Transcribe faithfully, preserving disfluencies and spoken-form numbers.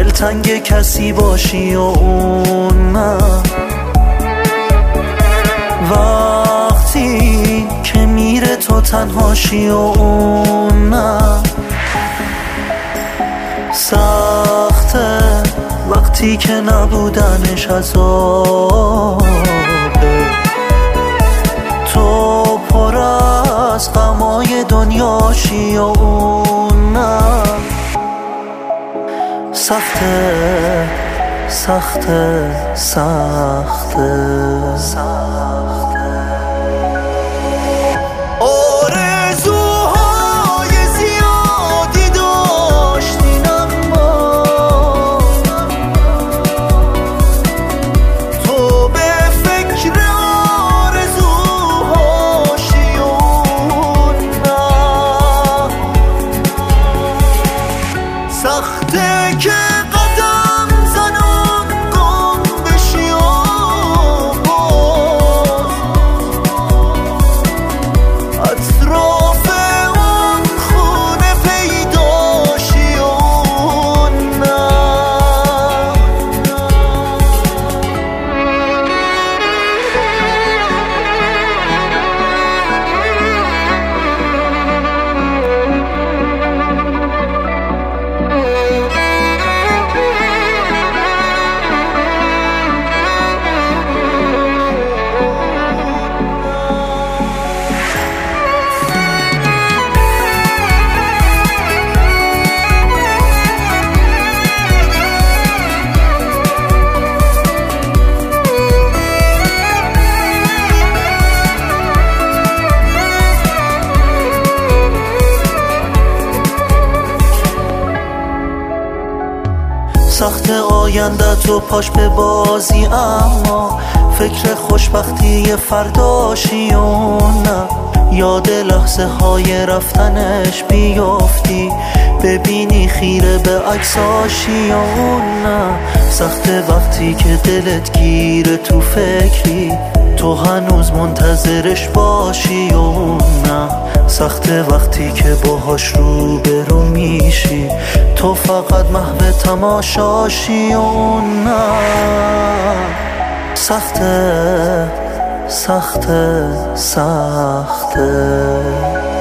دلتنگ کسی باشی و اون نه، وقتی که میره تو تنهاشی و اون نه. سخته وقتی که نبودنش عذابه، تو پر از غمای دنیاشی و اون نه. سخته سخته سخته سخته آرزوهای زیادی داشتین اما تو به فکر آرزوهاشی و اون نه. سخته که سخت آینده تو پاش به بازی، اما فکر خوشبختی فرداشی و نه. یاد لحظه های رفتنش بیافتی، ببینی خیره به عکساشی و نه. سخت وقتی که دلت گیره تو فکری، تو هنوز منتظرش باشی و نه. سخت وقتی که باهاش رو به رو میشی، تو فقط محو تماشاشی و نه. سخته سخته سخته